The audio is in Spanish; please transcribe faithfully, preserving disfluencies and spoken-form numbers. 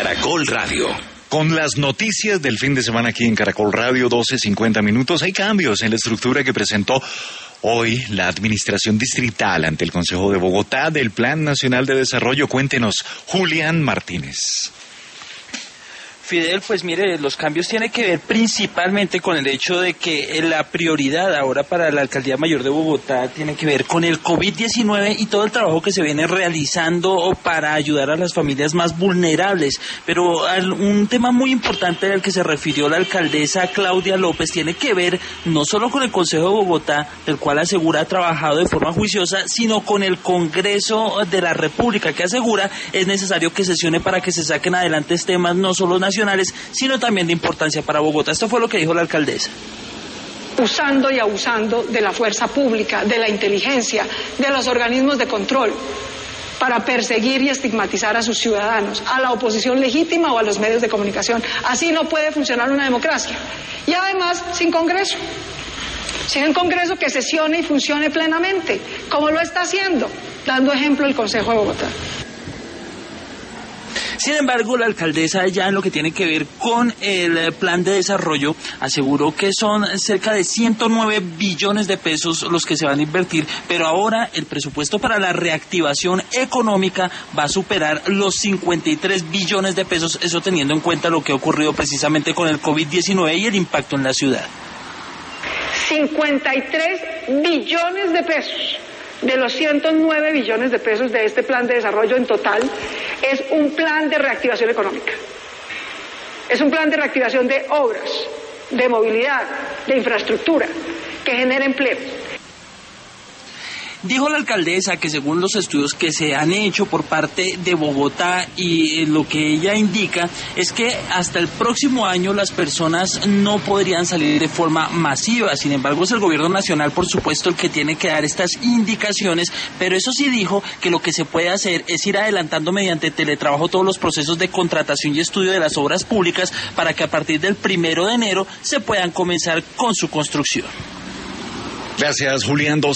Caracol Radio. Con las noticias del fin de semana aquí en Caracol Radio, doce cincuenta minutos, hay cambios en la estructura que presentó hoy la Administración Distrital ante el Consejo de Bogotá del Plan Nacional de Desarrollo. Cuéntenos, Julián Martínez. Fidel, pues mire, los cambios tienen que ver principalmente con el hecho de que la prioridad ahora para la Alcaldía Mayor de Bogotá tiene que ver con el COVID diecinueve y todo el trabajo que se viene realizando para ayudar a las familias más vulnerables. Pero un tema muy importante al que se refirió la alcaldesa Claudia López tiene que ver no solo con el Consejo de Bogotá, del cual asegura ha trabajado de forma juiciosa, sino con el Congreso de la República, que asegura es necesario que sesione para que se saquen adelante temas no solo nacionales, sino también de importancia para Bogotá. Esto fue lo que dijo la alcaldesa. Usando y abusando de la fuerza pública, de la inteligencia, de los organismos de control, para perseguir y estigmatizar a sus ciudadanos, a la oposición legítima o a los medios de comunicación. Así no puede funcionar una democracia. Y además, sin Congreso. Sin un Congreso que sesione y funcione plenamente, como lo está haciendo, dando ejemplo el Consejo de Bogotá. Sin embargo, la alcaldesa, ya en lo que tiene que ver con el plan de desarrollo, aseguró que son cerca de ciento nueve billones de pesos los que se van a invertir, pero ahora el presupuesto para la reactivación económica va a superar los cincuenta y tres billones de pesos, eso teniendo en cuenta lo que ha ocurrido precisamente con el COVID diecinueve y el impacto en la ciudad. cincuenta y tres billones de pesos. De los ciento nueve billones de pesos de este plan de desarrollo en total, es un plan de reactivación económica. Es un plan de reactivación de obras, de movilidad, de infraestructura, que genera empleo. Dijo la alcaldesa que según los estudios que se han hecho por parte de Bogotá y lo que ella indica es que hasta el próximo año las personas no podrían salir de forma masiva. Sin embargo, es el gobierno nacional, por supuesto, el que tiene que dar estas indicaciones, pero eso sí dijo que lo que se puede hacer es ir adelantando mediante teletrabajo todos los procesos de contratación y estudio de las obras públicas para que a partir del primero de enero se puedan comenzar con su construcción. Gracias, Julián.